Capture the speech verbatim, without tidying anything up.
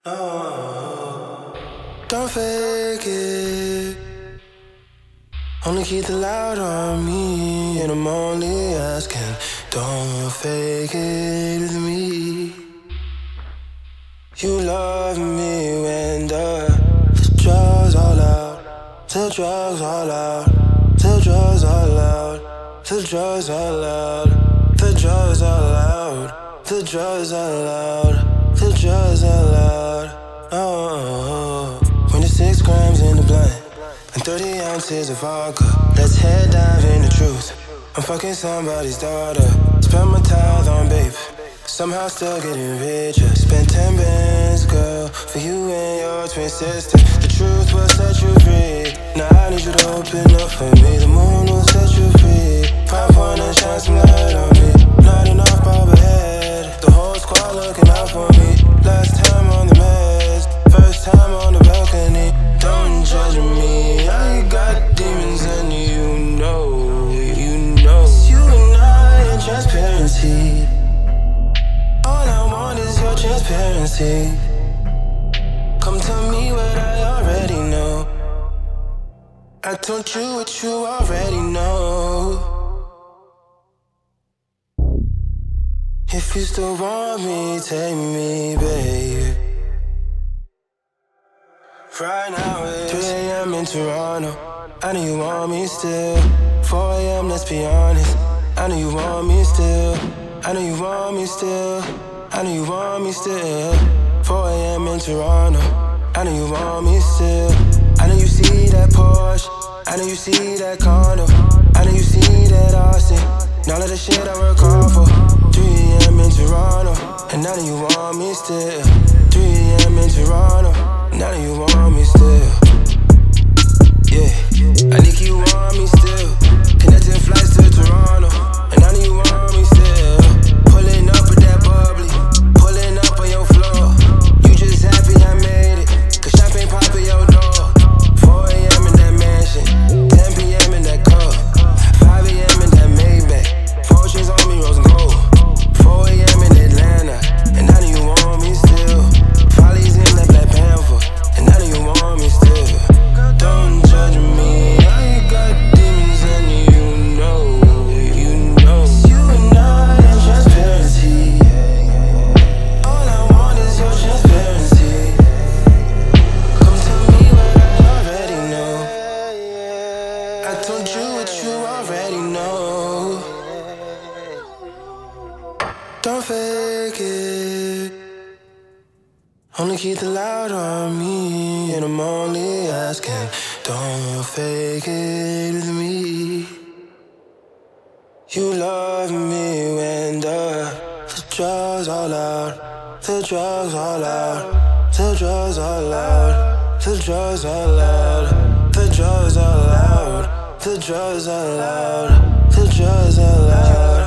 Oh, don't fake it. Only keep the light on me, and I'm only asking. Don't fake it with me. You love me when the, the drugs all out, the drugs all out, the drugs all out, the drugs all out, the drugs all out, the drugs all out, the drugs all out. Oh, twenty-six grams in the blunt and thirty ounces of vodka. Let's head dive in the truth. I'm fucking somebody's daughter. Spend my tithe on babe. Somehow still getting richer. Spent ten bands, girl, for you and your twin sister. The truth will set you free. Now I need you to open up for me. The moon will set you free. Pop on and shine some light on me. Nodding off Bob ahead. The whole squad looking out for me. Last time on the meds, first time on the balcony. Don't judge me. I got demons and you know, you know. It's you and I in transparency. All I want is your transparency. Come tell me what I already know. I told you what you already know. If you still want me, take me, babe. Right now it's three a.m. in Toronto. I know you want me still. four a.m. let's be honest. I know you want me still. I know you want me still. I know you want me still. four a.m. in Toronto. I know you want me still. I know you see that Porsche. I know you see that condo. I know you see that Austin. And all of the shit I work hard for. three a.m. in Toronto. And I know you want me still. three a.m. in Toronto. And I know you want me still. Yeah, I think you want me still. Connecting flights to Toronto. And I know you want me still. Pulling up with that bubbly. Pulling up on your floor. You just happy I made it. Cause champagne pop at your door. four a.m. in that mansion. ten p.m. in that car. five a.m. in that Maybach. Four chains on me, rose and gold. four a.m. in Atlanta. And I know you want me still. Follies in that Black Panther. And I know you want me still. Don't judge me. I got demons and you know, you know. It's you and I in transparency. All I want is your transparency. Come tell me what I already know. I told you what you already know. Don't fake it. Only keep the light on me, and I'm only asking. Don't fake it with me. You love me when the, the drugs all out, the drugs all out, the drugs all out, the drugs all out, the drugs all out, the drugs all out, the drugs all out.